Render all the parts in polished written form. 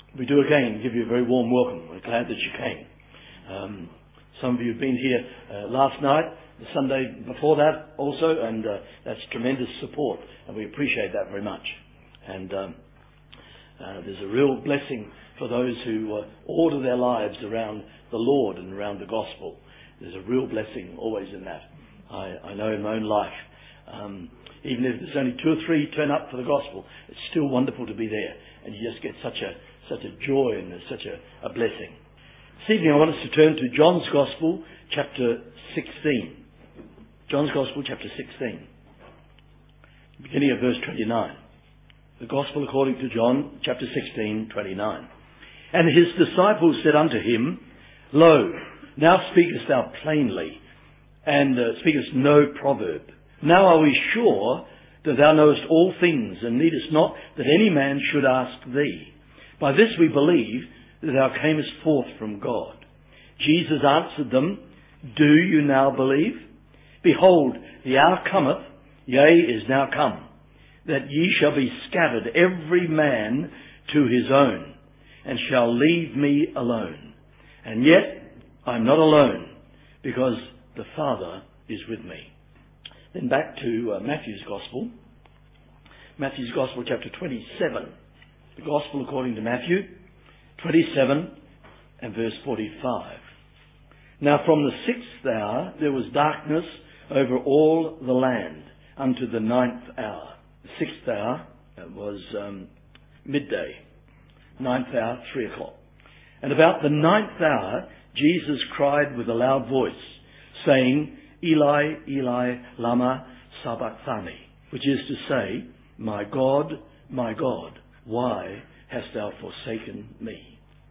we do again give you a very warm welcome. We're glad that you came. Some of you have been here last night, the Sunday before that also, and that's tremendous support, and we appreciate that very much. And there's a real blessing for those who order their lives around the Lord and around the gospel. There's a real blessing always in that. I know in my own life, even if there's only 2 or 3 turn up for the gospel, it's still wonderful to be there, and you just get such a joy and such a blessing. This evening I want us to turn to John's Gospel, chapter 16. John's Gospel, chapter 16, beginning of verse 29. The Gospel according to John, chapter 16, 29. And his disciples said unto him, Lo, now speakest thou plainly, and speakest no proverb. Now are we sure that thou knowest all things, and needest not that any man should ask thee. By this we believe that thou camest forth from God. Jesus answered them, Do you now believe? Behold, the hour cometh, yea, is now come, that ye shall be scattered every man to his own, and shall leave me alone. And yet I am not alone, because the Father is with me. Then back to Matthew's Gospel. Matthew's Gospel, chapter 27. The Gospel according to Matthew, 27 and verse 45. Now from the 6th hour there was darkness over all the land unto the 9th hour. The 6th hour was midday. 9th hour, 3 o'clock. And about the 9th hour Jesus cried with a loud voice, saying, Eli, Eli, lama sabachthani, which is to say, my God, why hast thou forsaken me?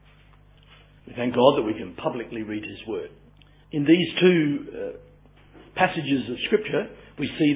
We thank God that we can publicly read his word. In these 2 passages of Scripture, we see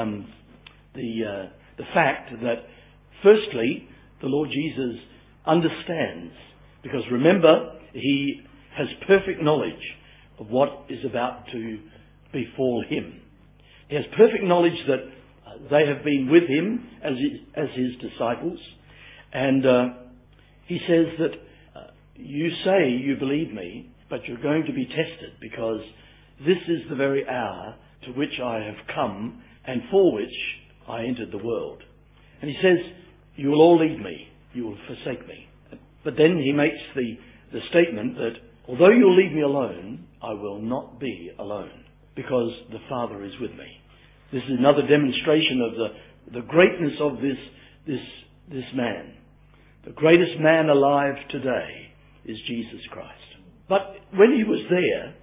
the fact that, firstly, the Lord Jesus understands, because remember, he has perfect knowledge of what is about to befall him. He has perfect knowledge that they have been with him as his disciples, and he says that you say you believe me, but you're going to be tested, because this is the very hour to which I have come and for which I entered the world. And he says, you will all leave me, you will forsake me. But then he makes the statement that although you'll leave me alone, I will not be alone, because the Father is with me. This is another demonstration of the greatness of this man. The greatest man alive today is Jesus Christ. But when he was there,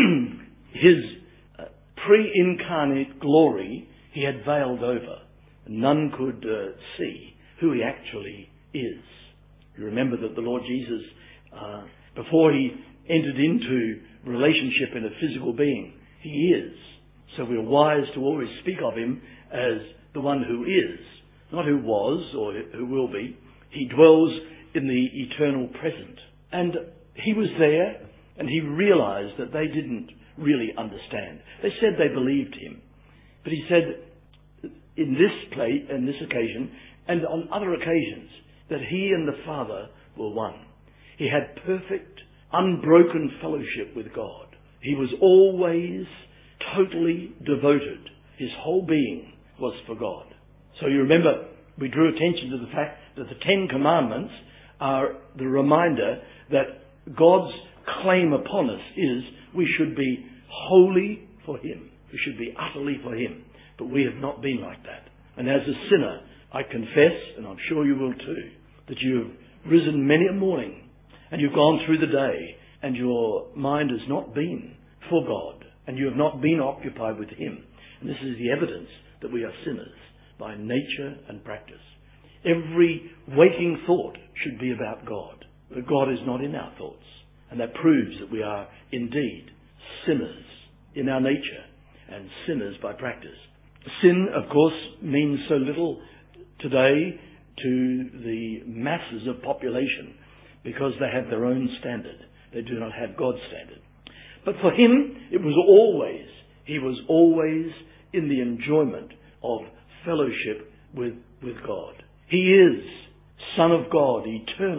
his pre-incarnate glory he had veiled over. None could see who he actually is. You remember that the Lord Jesus, before he entered into relationship in a physical being, he is. So we're wise to always speak of him as the one who is, not who was or who will be. He dwells in the eternal present. And he was there, and he realized that they didn't really understand. They said they believed him. But he said in this occasion, and on other occasions, that he and the Father were one. He had perfect, unbroken fellowship with God. He was always totally devoted. His whole being was for God. So you remember, we drew attention to the fact that the 10 Commandments are the reminder that God's claim upon us is we should be wholly for him. We should be utterly for him. But we have not been like that. And as a sinner, I confess, and I'm sure you will too, that you have risen many a morning and you've gone through the day and your mind has not been for God and you have not been occupied with him. And this is the evidence that we are sinners by nature and practice. Every waking thought should be about God. But God is not in our thoughts. And that proves that we are indeed sinners in our nature and sinners by practice. Sin, of course, means so little today to the masses of population because they have their own standard. They do not have God's standard. But for him, he was always in the enjoyment of fellowship with God. He is Son of God, eternal,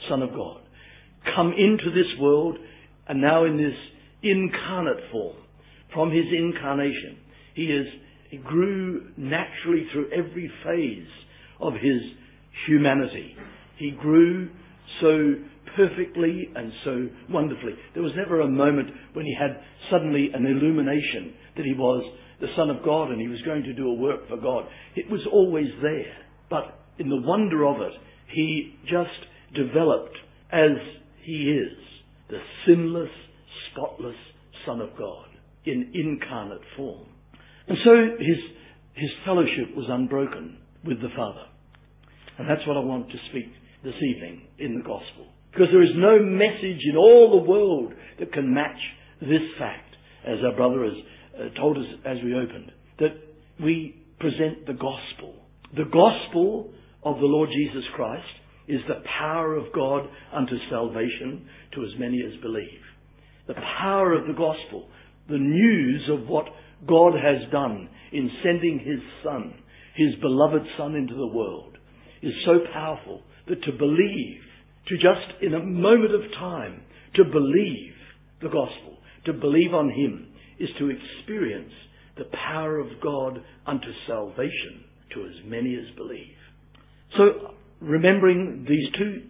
Son of God, come into this world, and now in this incarnate form. From his incarnation, he grew naturally through every phase of his humanity. He grew so perfectly and so wonderfully. There was never a moment when he had suddenly an illumination that he was the Son of God and he was going to do a work for God. It was always there. But in the wonder of it, he just developed as he is, the sinless, spotless Son of God in incarnate form. And so his fellowship was unbroken with the Father. And that's what I want to speak this evening in the gospel. Because there is no message in all the world that can match this fact, as our brother has told us as we opened, that we present the gospel. The gospel of the Lord Jesus Christ is the power of God unto salvation to as many as believe. The power of the gospel, the news of what God has done in sending his Son, his beloved Son, into the world, is so powerful that to believe, to just in a moment of time, to believe the gospel, to believe on him, is to experience the power of God unto salvation to as many as believe. So, remembering these two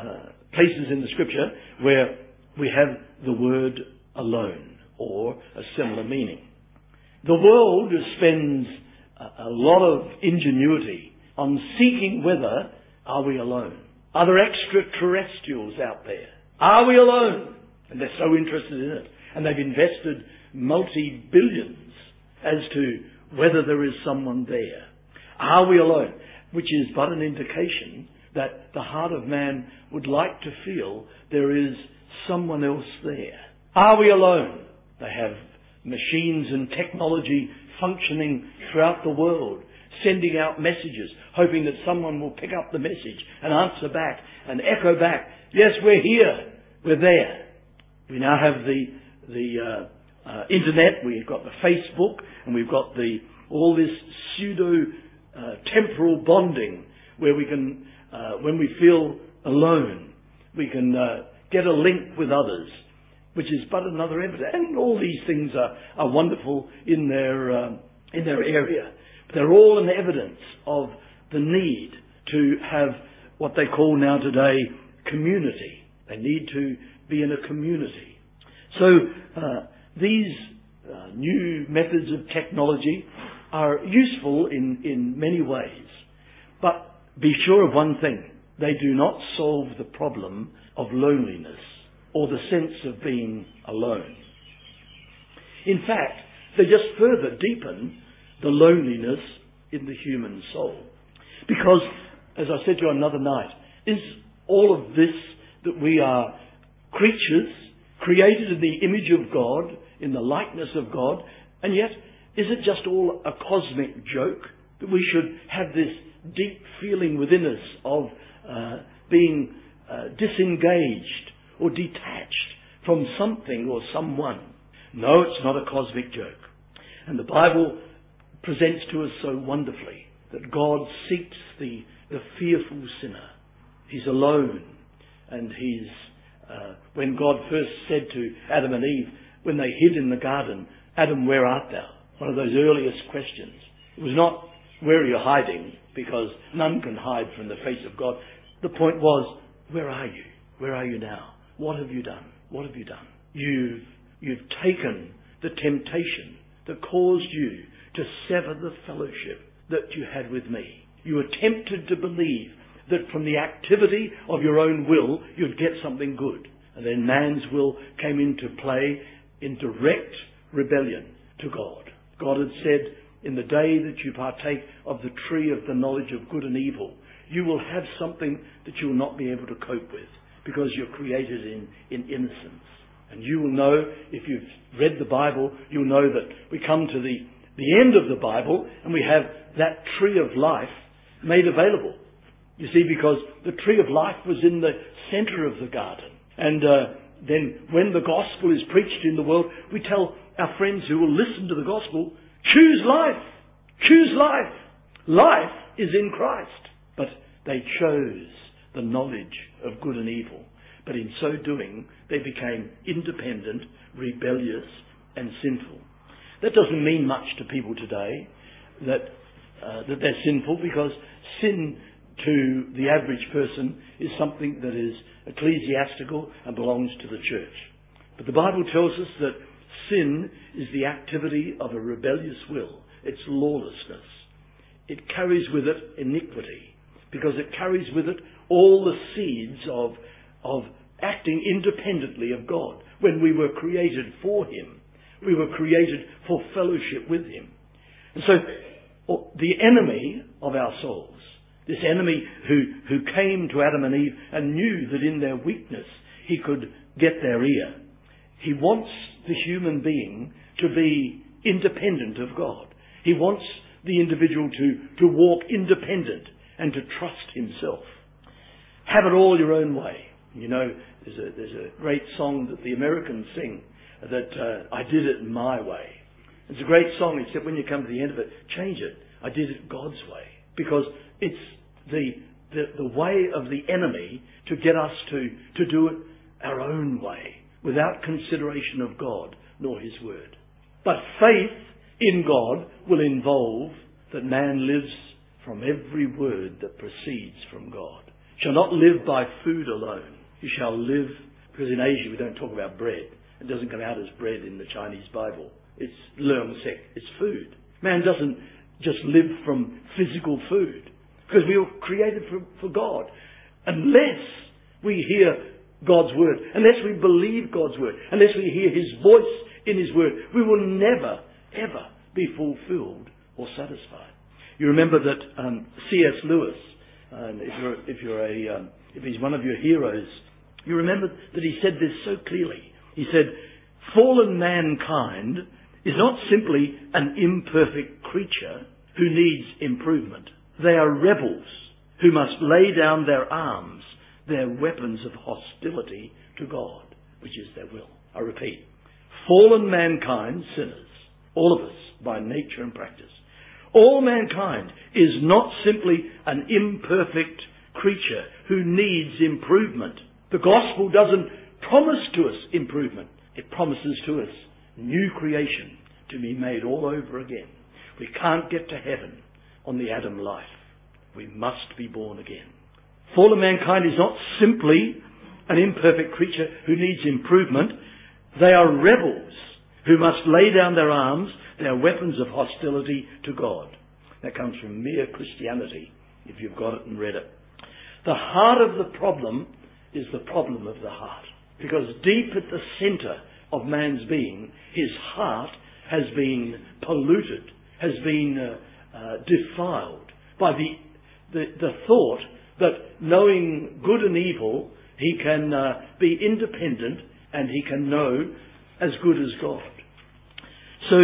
places in the Scripture where we have the word alone, or a similar meaning. The world spends a lot of ingenuity on seeking whether, are we alone? Are there extraterrestrials out there? Are we alone? And they're so interested in it. And they've invested multi-billions as to whether there is someone there. Are we alone? Which is but an indication that the heart of man would like to feel there is someone else there. Are we alone? They have machines and technology functioning throughout the world, sending out messages, hoping that someone will pick up the message and answer back and echo back, yes, we're here, we're there. We now have the internet, we've got the Facebook, and we've got all this pseudo-temporal bonding where we can, when we feel alone, we can get a link with others, which is but another evidence. And all these things are wonderful in their area. But they're all an evidence of the need to have what they call now today community. They need to be in a community. So these new methods of technology are useful in many ways. But be sure of one thing. They do not solve the problem of loneliness or the sense of being alone. In fact, they just further deepen the loneliness in the human soul. Because, as I said to you another night, is all of this that we are creatures created in the image of God, in the likeness of God, and yet is it just all a cosmic joke that we should have this deep feeling within us of being disengaged or detached from something or someone? No, it's not a cosmic joke. And the Bible presents to us so wonderfully that God seeks the fearful sinner. He's alone. And when God first said to Adam and Eve, when they hid in the garden, Adam, where art thou? One of those earliest questions. It was not, where are you hiding? Because none can hide from the face of God. The point was, where are you? Where are you now? What have you done? What have you done? You've taken the temptation that caused you to sever the fellowship that you had with me. You were tempted to believe that from the activity of your own will, you'd get something good. And then man's will came into play in direct rebellion to God. God had said, in the day that you partake of the tree of the knowledge of good and evil, you will have something that you will not be able to cope with because you're created in innocence. And you will know, if you've read the Bible, you'll know that we come to the end of the Bible and we have that tree of life made available. You see, because the tree of life was in the center of the garden. And then when the gospel is preached in the world, we tell our friends who will listen to the gospel, choose life. Choose life. Life is in Christ. But they chose the knowledge of good and evil. But in so doing, they became independent, rebellious, and sinful. That doesn't mean much to people today, that they're sinful, because sin to the average person is something that is ecclesiastical and belongs to the church. But the Bible tells us that sin is the activity of a rebellious will. It's lawlessness. It carries with it iniquity, because it carries with it all the seeds of acting independently of God. When we were created for Him, we were created for fellowship with Him. And so the enemy of our souls, this enemy who came to Adam and Eve and knew that in their weakness he could get their ear, he wants the human being to be independent of God. He wants the individual to walk independent and to trust himself. Have it all your own way. You know, there's a great song that the Americans sing, that I did it my way. It's a great song, except when you come to the end of it, change it. I did it God's way. Because it's the way of the enemy to get us to do it our own way, without consideration of God nor His Word. But faith in God will involve that man lives from every word that proceeds from God. Shall not live by food alone. You shall live, because in Asia we don't talk about bread. It doesn't come out as bread in the Chinese Bible. It's learmsek. It's food. Man doesn't just live from physical food, because we were created for God. Unless we hear God's Word, unless we believe God's Word, unless we hear His voice in His Word, we will never, ever be fulfilled or satisfied. You remember that C.S. Lewis, if he's one of your heroes, you remember that he said this so clearly. He said, fallen mankind is not simply an imperfect creature who needs improvement. They are rebels who must lay down their arms, their weapons of hostility to God, which is their will. I repeat, fallen mankind, sinners, all of us by nature and practice. All mankind is not simply an imperfect creature who needs improvement. The gospel doesn't promise to us improvement. It promises to us new creation to be made all over again. We can't get to heaven on the Adam life. We must be born again. Fallen mankind is not simply an imperfect creature who needs improvement. They are rebels who must lay down their arms, their weapons of hostility to God. That comes from Mere Christianity, if you've got it and read it. The heart of the problem is the problem of the heart. Because deep at the centre of man's being, his heart has been polluted, has been defiled by the thought that knowing good and evil, he can be independent and he can know as good as God. So,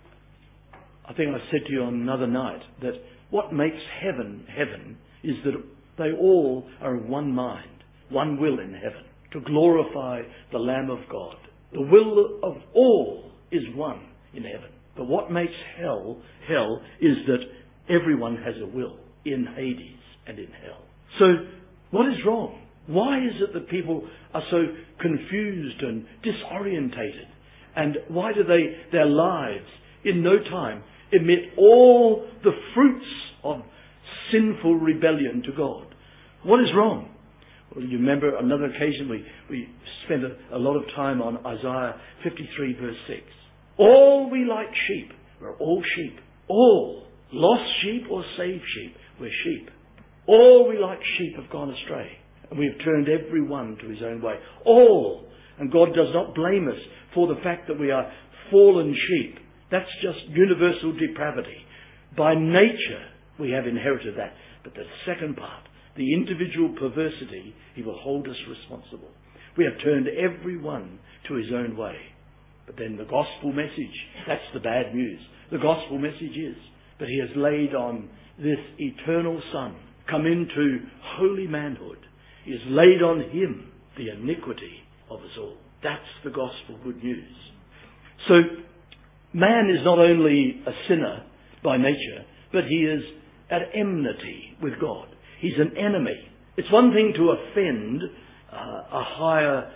I think I said to you on another night that what makes heaven heaven is that they all are of one mind, one will in heaven, to glorify the Lamb of God. The will of all is one in heaven. But what makes hell is that everyone has a will in Hades and in hell. So, what is wrong? Why is it that people are so confused and disorientated? And why do their lives in no time emit all the fruits of sinful rebellion to God? What is wrong? Well, you remember another occasion we spent a lot of time on Isaiah 53 verse 6. All we like sheep, we're all sheep. All, lost sheep or saved sheep, we're sheep. All we like sheep have gone astray, and we have turned every one to his own way. All. And God does not blame us for the fact that we are fallen sheep. That's just universal depravity. By nature, we have inherited that. But the second part, the individual perversity, he will hold us responsible. We have turned every one to his own way. But then the gospel message, that's the bad news. The gospel message is that he has laid on this eternal Son, come into holy manhood. He has laid on him the iniquity of us all. That's the gospel good news. So, man is not only a sinner by nature, but he is at enmity with God. He's an enemy It's one thing to offend a higher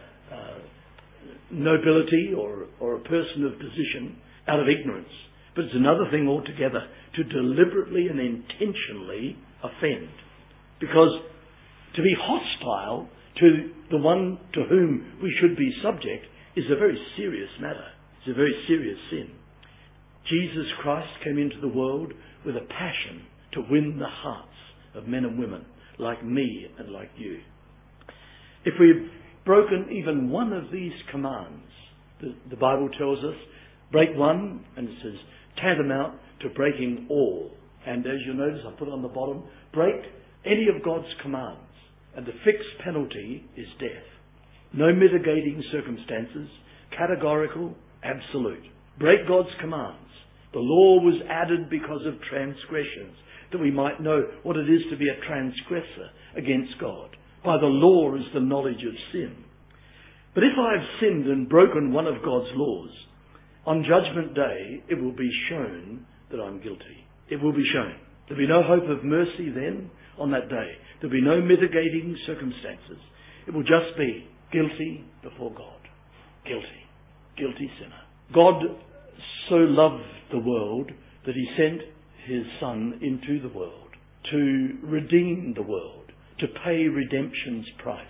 nobility or a person of position out of ignorance. But it's another thing altogether to deliberately and intentionally offend. Because to be hostile to the one to whom we should be subject is a very serious matter. It's a very serious sin. Jesus Christ came into the world with a passion to win the hearts of men and women like me and like you. If we've broken even one of these commands, the Bible tells us, break one, and it says tantamount to breaking all. And as you'll notice, I put on the bottom, break any of God's commands, and the fixed penalty is death. No mitigating circumstances, categorical, absolute. Break God's commands. The law was added because of transgressions, that we might know what it is to be a transgressor against God. By the law is the knowledge of sin. But if I have sinned and broken one of God's laws, on Judgment Day it will be shown that I'm guilty. It will be shown. There'll be no hope of mercy then on that day. There'll be no mitigating circumstances. It will just be guilty before God. Guilty. Guilty sinner. God so loved the world that he sent his Son into the world to redeem the world, to pay redemption's price.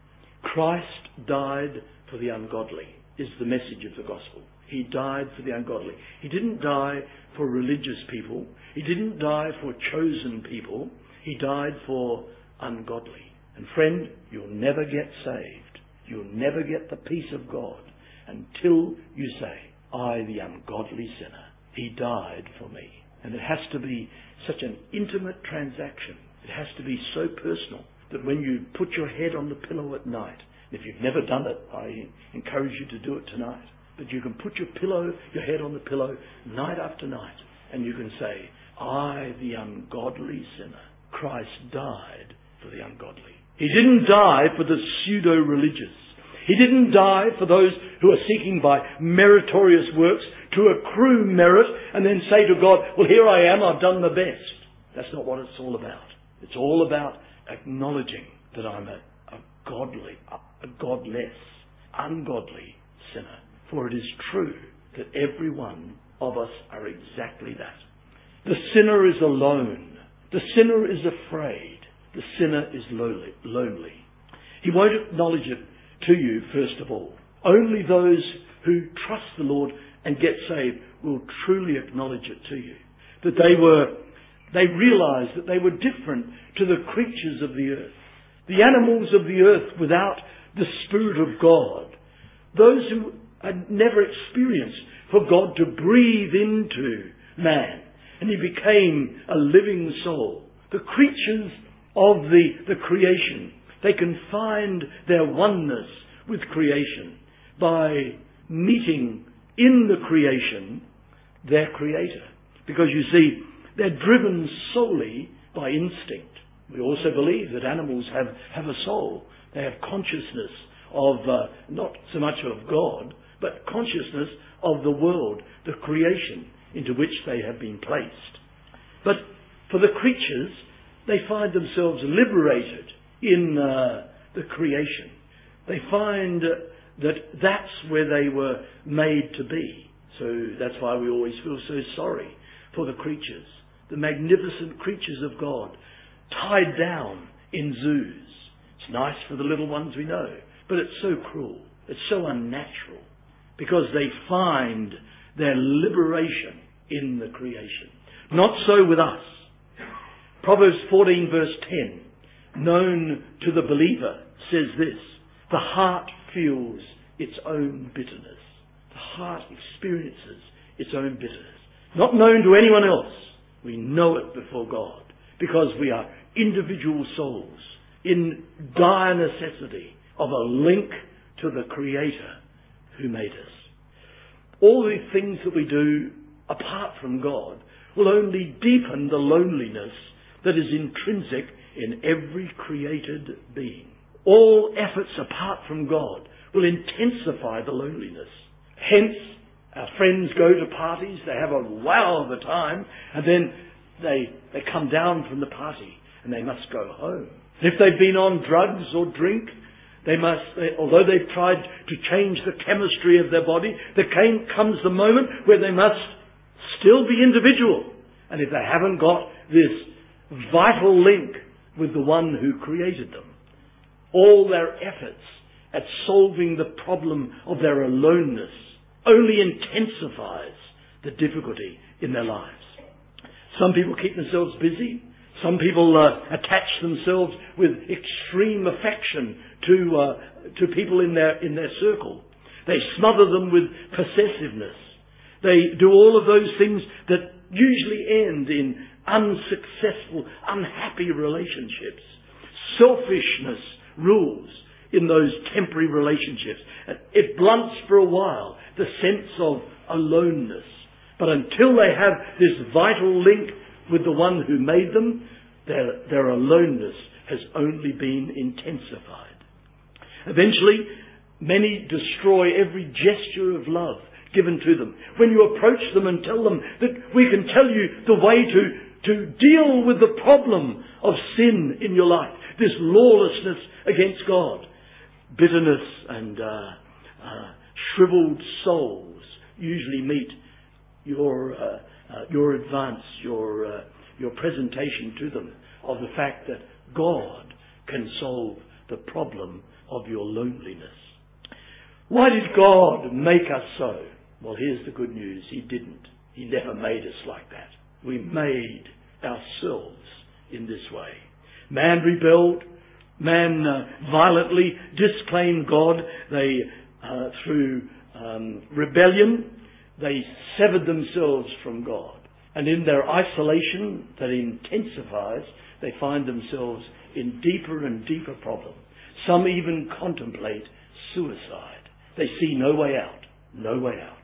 Christ died for the ungodly, is the message of the gospel. He died for the ungodly. He didn't die for religious people. He didn't die for chosen people. He died for ungodly. And friend, you'll never get saved. You'll never get the peace of God until you say, I, the ungodly sinner, he died for me. And it has to be such an intimate transaction. It has to be so personal that when you put your head on the pillow at night, if you've never done it, I encourage you to do it tonight. But you can put your head on the pillow night after night, and you can say, I, the ungodly sinner, Christ died for the ungodly. He didn't die for the pseudo-religious. He didn't die for those who are seeking by meritorious works to accrue merit and then say to God, well, here I am, I've done the best. That's not what it's all about. It's all about acknowledging that I'm a godless, ungodly sinner. For it is true that every one of us are exactly that. The sinner is alone. The sinner is afraid. The sinner is lonely. He won't acknowledge it to you, first of all. Only those who trust the Lord and get saved will truly acknowledge it to you. That they realized that they were different to the creatures of the earth. The animals of the earth without the Spirit of God. Those who had never experienced for God to breathe into man. And he became a living soul. The creatures of the creation. They can find their oneness with creation by meeting in the creation their Creator. Because you see, they're driven solely by instinct. We also believe that animals have a soul. They have consciousness of, not so much of God, but consciousness of the world, the creation into which they have been placed. But for the creatures, they find themselves liberated in the creation. They find that that's where they were made to be. So that's why we always feel so sorry for the creatures, the magnificent creatures of God, tied down in zoos. It's nice for the little ones we know, but it's so cruel. It's so unnatural because they find their liberation in the creation. Not so with us. Proverbs 14 verse 10, known to the believer, says this: the heart feels its own bitterness. The heart experiences its own bitterness. Not known to anyone else. We know it before God because we are individual souls in dire necessity of a link to the Creator who made us. All the things that we do apart from God will only deepen the loneliness that is intrinsic in every created being. All efforts apart from God will intensify the loneliness. Hence, our friends go to parties, they have a wow of a time, and then they come down from the party and they must go home. If they've been on drugs or drink, although they've tried to change the chemistry of their body, comes the moment where they must still be individual. And if they haven't got this vital link with the one who created them, all their efforts at solving the problem of their aloneness only intensifies the difficulty in their lives. Some people keep themselves busy. Some people attach themselves with extreme affection to people in their circle. They smother them with possessiveness. They do all of those things that usually end in unsuccessful, unhappy relationships. Selfishness rules in those temporary relationships. It blunts for a while the sense of aloneness. But until they have this vital link with the one who made them, their aloneness has only been intensified. Eventually, many destroy every gesture of love given to them. When you approach them and tell them that we can tell you the way to deal with the problem of sin in your life, this lawlessness against God, bitterness and shriveled souls usually meet your advance, your presentation to them of the fact that God can solve the problem of your loneliness. Why did God make us so? Well, here's the good news. He didn't. He never made us like that. We made ourselves in this way. Man rebelled. Man violently disclaimed God. They, through rebellion, they severed themselves from God. And in their isolation that intensifies, they find themselves in deeper and deeper problems. Some even contemplate suicide. They see no way out. No way out.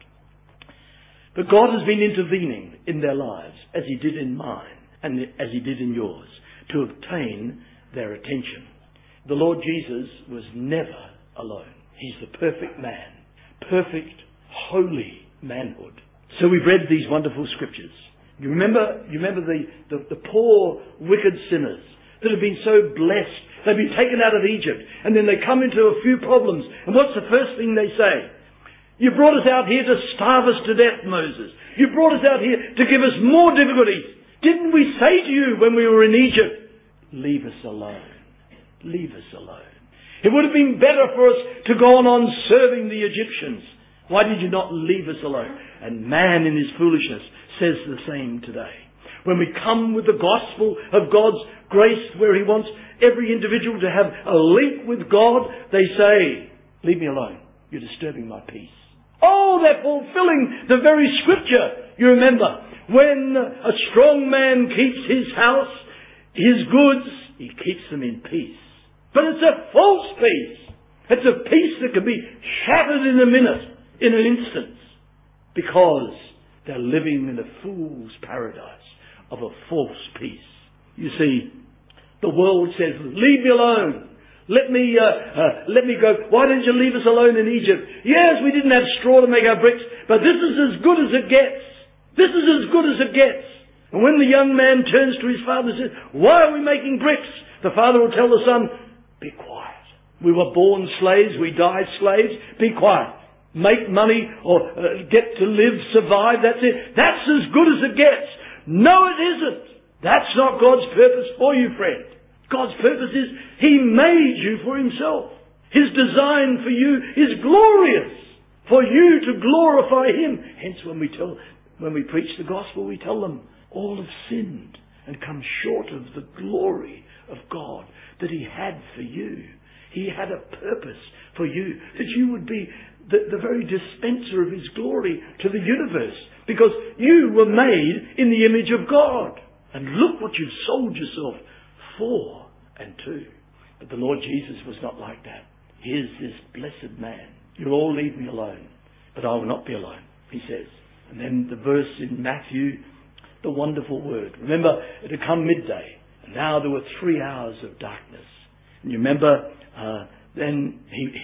But God has been intervening in their lives, as He did in mine, and as He did in yours, to obtain their attention. The Lord Jesus was never alone. He's the perfect man. Perfect, holy manhood. So we've read these wonderful scriptures. You remember the poor, wicked sinners that have been so blessed. They've been taken out of Egypt, and then they come into a few problems. And what's the first thing they say? You brought us out here to starve us to death, Moses. You brought us out here to give us more difficulties. Didn't we say to you when we were in Egypt, leave us alone. Leave us alone. It would have been better for us to go on serving the Egyptians. Why did you not leave us alone? And man in his foolishness says the same today. When we come with the gospel of God's grace, where He wants every individual to have a link with God, they say, leave me alone. You're disturbing my peace. Oh, they're fulfilling the very scripture. You remember, when a strong man keeps his house, his goods, he keeps them in peace. But it's a false peace. It's a peace that can be shattered in a minute, in an instant, because they're living in a fool's paradise of a false peace. You see, the world says, leave me alone. Let me go. Why didn't you leave us alone in Egypt? Yes, we didn't have straw to make our bricks, but this is as good as it gets. This is as good as it gets. And when the young man turns to his father and says, why are we making bricks? The father will tell the son, be quiet. We were born slaves, we died slaves. Be quiet. Make money or get to live, survive, that's it. That's as good as it gets. No, it isn't. That's not God's purpose for you, friend. God's purpose is He made you for Himself. His design for you is glorious. For you to glorify Him. Hence when we preach the gospel, we tell them all have sinned and come short of the glory of God that He had for you. He had a purpose for you, that you would be the very dispenser of His glory to the universe, because you were made in the image of God. And look what you've sold yourself for and to. But the Lord Jesus was not like that. Here's this blessed man. You'll all leave me alone, but I will not be alone, He says. And then the verse in Matthew, the wonderful word. Remember, it had come midday, and now there were 3 hours of darkness. And you remember, then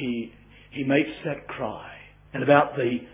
he makes that cry. And about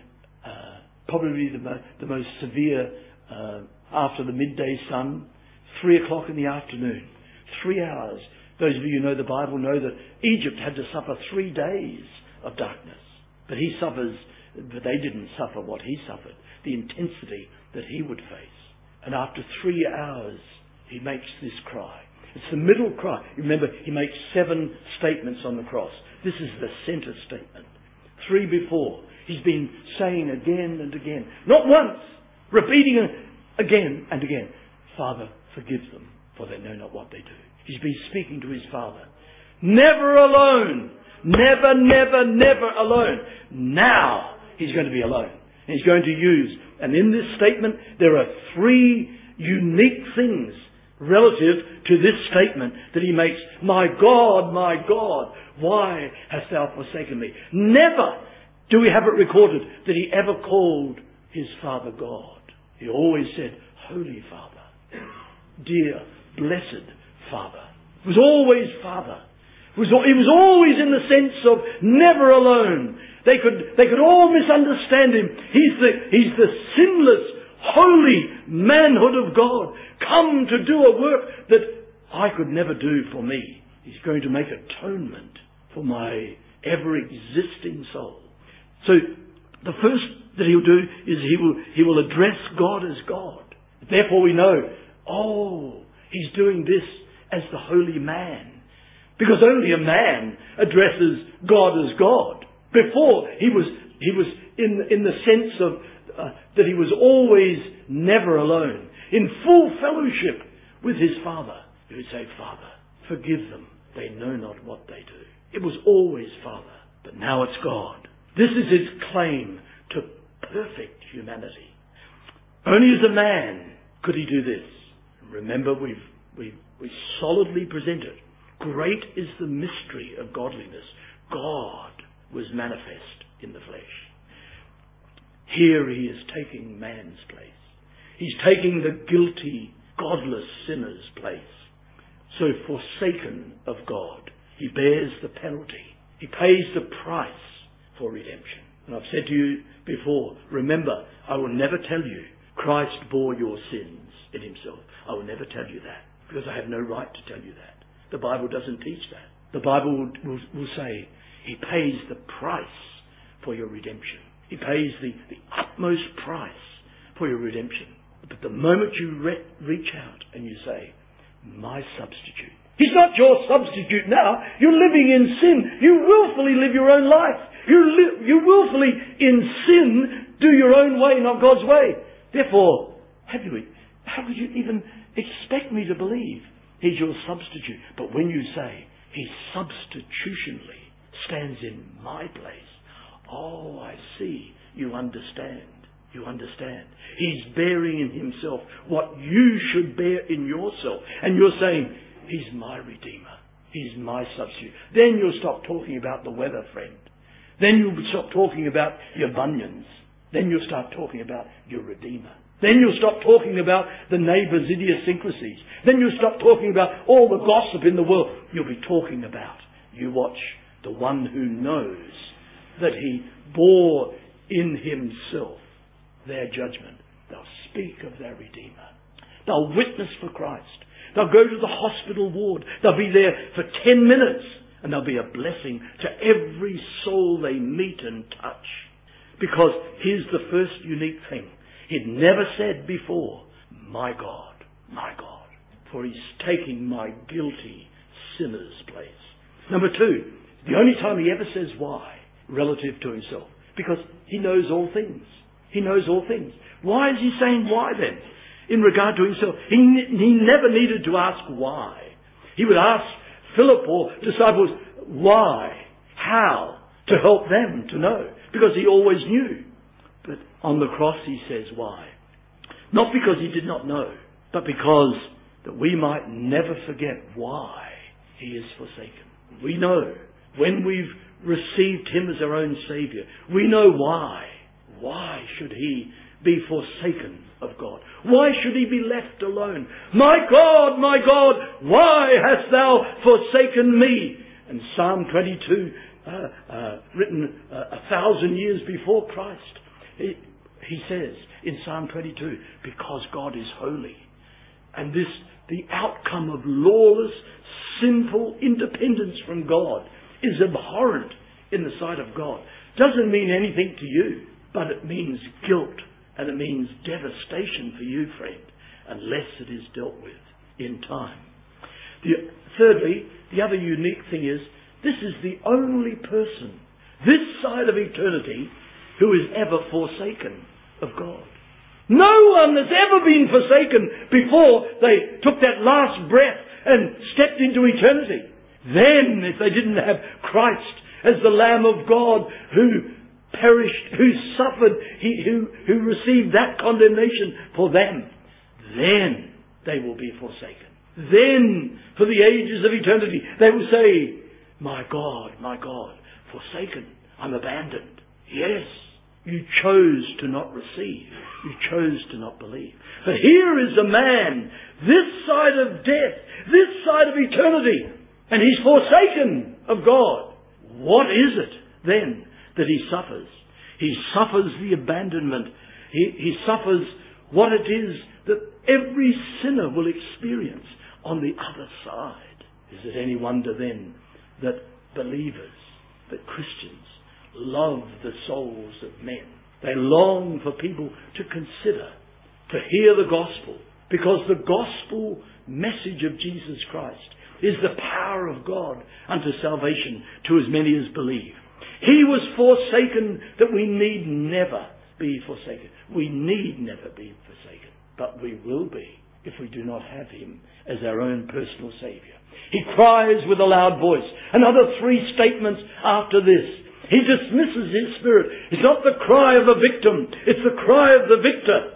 probably the most severe, after the midday sun, 3 o'clock in the afternoon, 3 hours. Those of you who know the Bible know that Egypt had to suffer 3 days of darkness. But they didn't suffer what he suffered, the intensity that he would face. And after 3 hours, he makes this cry. It's the middle cry. Remember, he makes 7 statements on the cross. This is the center statement. 3 before. He's been saying again and again, not once, repeating again and again, Father, forgive them, for they know not what they do. He's been speaking to his Father. Never alone. Never, never, never alone. Now he's going to be alone. And he's going to use, and in this statement there are 3 unique things relative to this statement that he makes. My God, why hast thou forsaken me? Never do we have it recorded that he ever called his Father God. He always said, Holy Father, dear, blessed Father. It was always Father. He was always in the sense of never alone. They could all misunderstand him. He's the sinless, holy manhood of God, come to do a work that I could never do for me. He's going to make atonement for my ever-existing soul. So the first that he'll do is he will address God as God. Therefore we know, he's doing this as the holy man. Because only a man addresses God as God. Before, he was in the sense of that he was always never alone, in full fellowship with his Father. He would say, Father, forgive them. They know not what they do. It was always Father, but now it's God. This is his claim to perfect humanity. Only as a man could he do this. Remember, we solidly presented. Great is the mystery of godliness. God was manifest in the flesh. Here he is taking man's place. He's taking the guilty, godless sinner's place. So forsaken of God, he bears the penalty. He pays the price for redemption. And I've said to you before, remember, I will never tell you Christ bore your sins in himself. I will never tell you that, because I have no right to tell you that. The Bible doesn't teach that. The Bible will say he pays the price for your redemption. He pays the utmost price for your redemption. But the moment you reach out and you say, my substitute. He's not your substitute now. You're living in sin. You willfully live your own life. You willfully in sin do your own way, not God's way. Therefore, how could you even expect me to believe he's your substitute? But when you say he substitutionally stands in my place, oh, I see. You understand. You understand. He's bearing in himself what you should bear in yourself. And you're saying, he's my Redeemer. He's my substitute. Then you'll stop talking about the weather, friend. Then you'll stop talking about your bunions. Then you'll start talking about your Redeemer. Then you'll stop talking about the neighbour's idiosyncrasies. Then you'll stop talking about all the gossip in the world. You'll be talking about, you watch, the one who knows that he bore in himself their judgment. They'll speak of their Redeemer. They'll witness for Christ. They'll go to the hospital ward. They'll be there for 10 minutes. And they'll be a blessing to every soul they meet and touch. Because here's the first unique thing. He'd never said before, my God, for he's taking my guilty sinner's place. Number 2, the only time he ever says why relative to himself, because he knows all things. He knows all things. Why is he saying why then in regard to himself? He never needed to ask why. He would ask Philip or disciples why, how, to help them to know, because he always knew. But on the cross he says why. Not because he did not know, but because that we might never forget why he is forsaken. We know when we've received him as our own Saviour, we know why. Why should he be forsaken of God? Why should he be left alone? My God, why hast thou forsaken me? And Psalm 22, written 1,000 years before Christ, he says in Psalm 22, because God is holy. And this the outcome of lawless, sinful independence from God is abhorrent in the sight of God. Doesn't mean anything to you, but it means guilt and it means devastation for you, friend, unless it is dealt with in time. Thirdly, the other unique thing is, this is the only person this side of eternity who is ever forsaken of God. No one has ever been forsaken before they took that last breath and stepped into eternity. Then, if they didn't have Christ as the Lamb of God who perished, who suffered, who received that condemnation for them, then they will be forsaken. Then, for the ages of eternity, they will say, my God, forsaken, I'm abandoned. Yes, you chose to not receive. You chose to not believe. But here is a man, this side of death, this side of eternity, and he's forsaken of God. What is it then that he suffers? He suffers the abandonment. He suffers what it is that every sinner will experience on the other side. Is it any wonder then that believers, that Christians, love the souls of men? They long for people to consider, to hear the gospel, because the gospel message of Jesus Christ is the power of God unto salvation to as many as believe. He was forsaken that we need never be forsaken. We need never be forsaken, but we will be if we do not have him as our own personal Saviour. He cries with a loud voice. Another 3 statements after this. He dismisses his spirit. It's not the cry of a victim. It's the cry of the victor.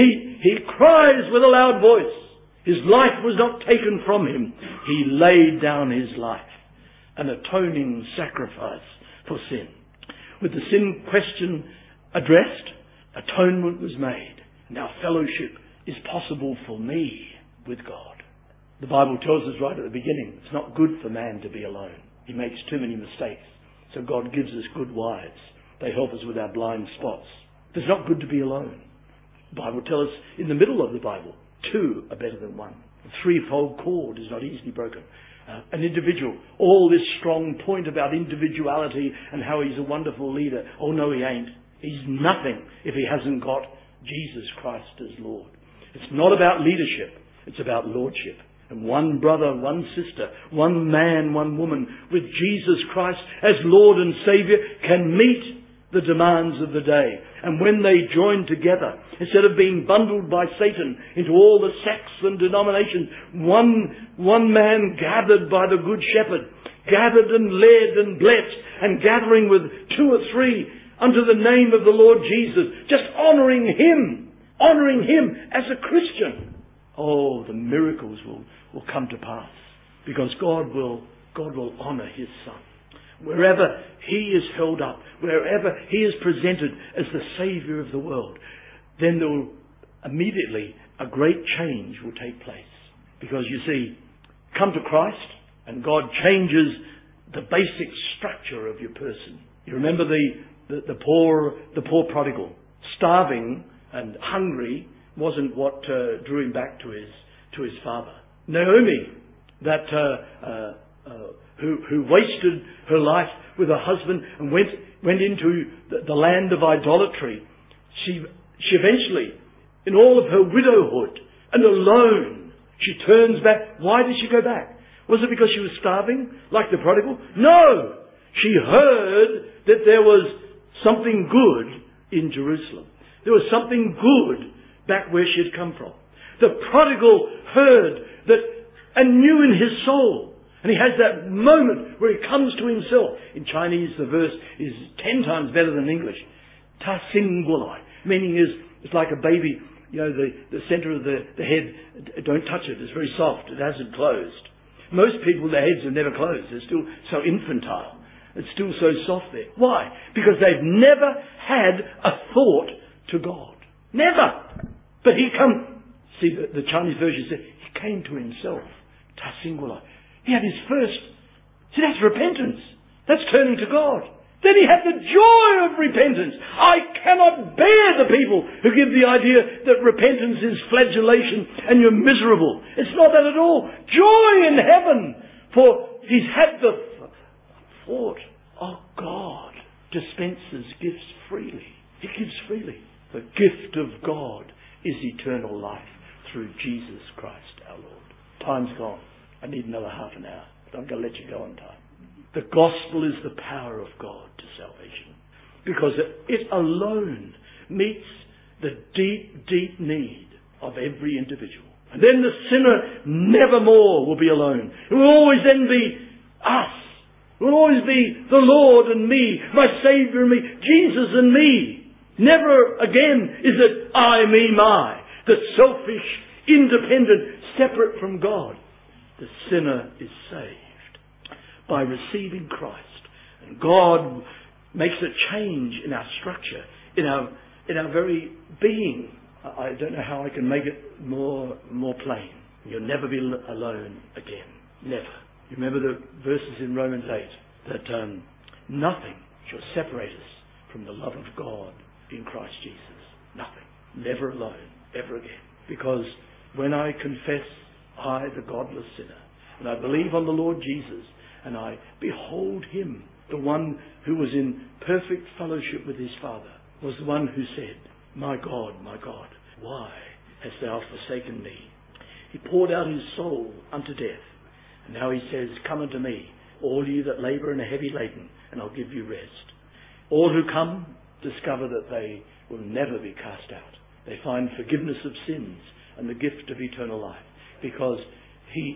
He cries with a loud voice. His life was not taken from him. He laid down his life. An atoning sacrifice for sin. With the sin question addressed, atonement was made. Now fellowship is possible for me with God. The Bible tells us right at the beginning, it's not good for man to be alone. He makes too many mistakes. So God gives us good wives. They help us with our blind spots. It's not good to be alone. The Bible tells us in the middle of the Bible, 2 are better than 1. The threefold cord is not easily broken. An individual, all this strong point about individuality and how he's a wonderful leader. Oh no, he ain't. He's nothing if he hasn't got Jesus Christ as Lord. It's not about leadership. It's about lordship. And one brother, one sister, one man, one woman with Jesus Christ as Lord and Saviour can meet the demands of the day. And when they join together, instead of being bundled by Satan into all the sects and denominations, one man gathered by the Good Shepherd, gathered and led and blessed, and gathering with 2 or 3 unto the name of the Lord Jesus, just honouring Him as a Christian. Oh, the miracles will come to pass, because God will honour His Son. Wherever He is held up, wherever He is presented as the Saviour of the world, then there will immediately a great change will take place. Because you see, come to Christ and God changes the basic structure of your person. You remember the poor prodigal. Starving and hungry wasn't what drew him back to his father. Naomi, who wasted her life with her husband and went into the land of idolatry. She eventually, in all of her widowhood and alone, she turns back. Why did she go back? Was it because she was starving, like the prodigal? No! She heard that there was something good in Jerusalem. There was something good back where she had come from. The prodigal heard that and knew in his soul. And he has that moment where he comes to himself. In Chinese, the verse is 10 times better than English. Ta sing gulai. Meaning is, it's like a baby, the center of the head, don't touch it. It's very soft. It hasn't closed. Most people, their heads have never closed. They're still so infantile. It's still so soft there. Why? Because they've never had a thought to God. Never. But he see the Chinese version says, he came to himself. Ta sing gulai. He had his first. See, that's repentance. That's turning to God. Then he had the joy of repentance. I cannot bear the people who give the idea that repentance is flagellation and you're miserable. It's not that at all. Joy in heaven, for he's had the thought, oh, God dispenses gifts freely. He gives freely. The gift of God is eternal life through Jesus Christ our Lord. Time's gone. I need another half an hour, but I'm going to let you go on time. The gospel is the power of God to salvation, because it alone meets the deep, deep need of every individual. And then the sinner nevermore will be alone. It will always then be us. It will always be the Lord and me, my Saviour and me, Jesus and me. Never again is it I, me, my, the selfish, independent, separate from God. The sinner is saved by receiving Christ. And God makes a change in our structure, in our very being. I don't know how I can make it more plain. You'll never be alone again. Never. You remember the verses in Romans 8 that nothing shall separate us from the love of God in Christ Jesus. Nothing. Never alone. Ever again. Because when I confess I, the godless sinner, and I believe on the Lord Jesus, and I behold him, the one who was in perfect fellowship with his Father, was the one who said, my God, why hast thou forsaken me? He poured out his soul unto death. And now he says, come unto me, all ye that labour and are heavy laden, and I'll give you rest. All who come discover that they will never be cast out. They find forgiveness of sins and the gift of eternal life, because he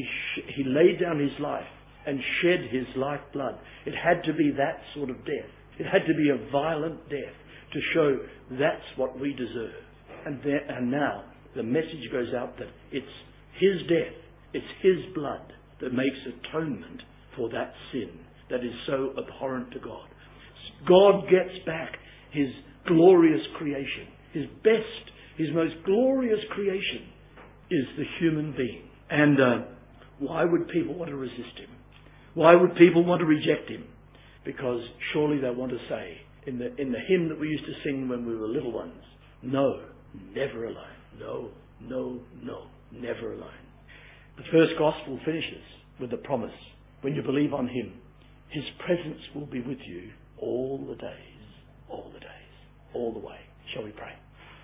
laid down his life and shed his lifeblood. It had to be that sort of death. It had to be a violent death to show that's what we deserve. And now the message goes out that it's his death, it's his blood that makes atonement for that sin that is so abhorrent to God. God gets back his glorious creation. His best, his most glorious creation is the human being. And why would people want to resist him? Why would people want to reject him? Because surely they want to say, in the hymn that we used to sing when we were little ones, no, never alone. No, never alone. The first gospel finishes with the promise, when you believe on him, his presence will be with you all the way. Shall we pray?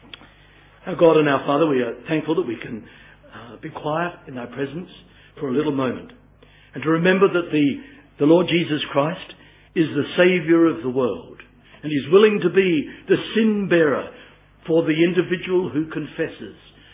Our God and our Father, we are thankful that we can be quiet in thy presence for a little moment, and to remember that the Lord Jesus Christ is the Saviour of the world, and he's willing to be the sin bearer for the individual who confesses,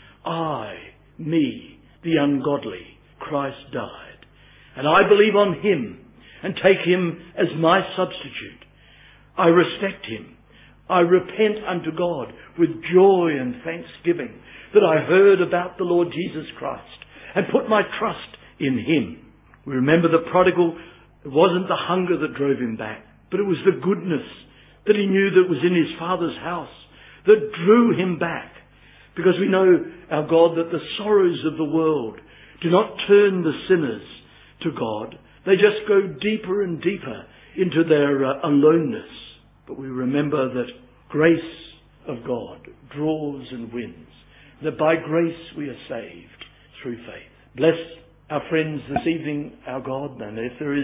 I, me, the ungodly, Christ died, and I believe on him and take him as my substitute. I respect him. I repent unto God with joy and thanksgiving that I heard about the Lord Jesus Christ and put my trust in him. We remember the prodigal. It wasn't the hunger that drove him back, but it was the goodness that he knew that was in his Father's house that drew him back. Because we know, our God, that the sorrows of the world do not turn the sinners to God. They just go deeper and deeper into their aloneness. But we remember that grace of God draws and wins. That by grace we are saved through faith. Bless our friends this evening, our God, and if there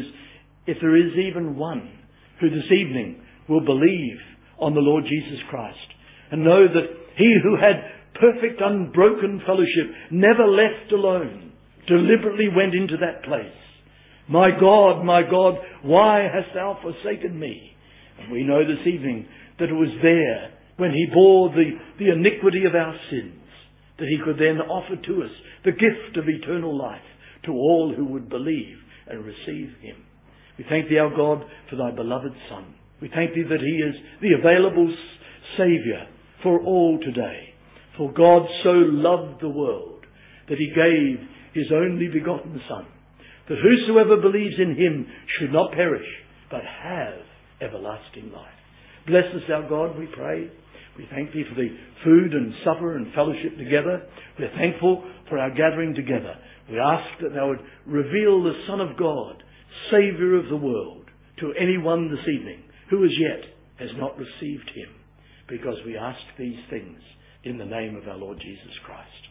is even one who this evening will believe on the Lord Jesus Christ and know that he who had perfect unbroken fellowship, never left alone, deliberately went into that place. My God, why hast thou forsaken me? And we know this evening that it was there when he bore the iniquity of our sins, that he could then offer to us the gift of eternal life to all who would believe and receive him. We thank thee, our God, for thy beloved Son. We thank thee that he is the available Saviour for all today. For God so loved the world that he gave his only begotten Son, that whosoever believes in him should not perish, but have everlasting life. Bless us, our God, we pray. We thank thee for the food and supper and fellowship together. We're thankful for our gathering together. We ask that thou would reveal the Son of God, Saviour of the world, to anyone this evening who as yet has not received him, because we ask these things in the name of our Lord Jesus Christ.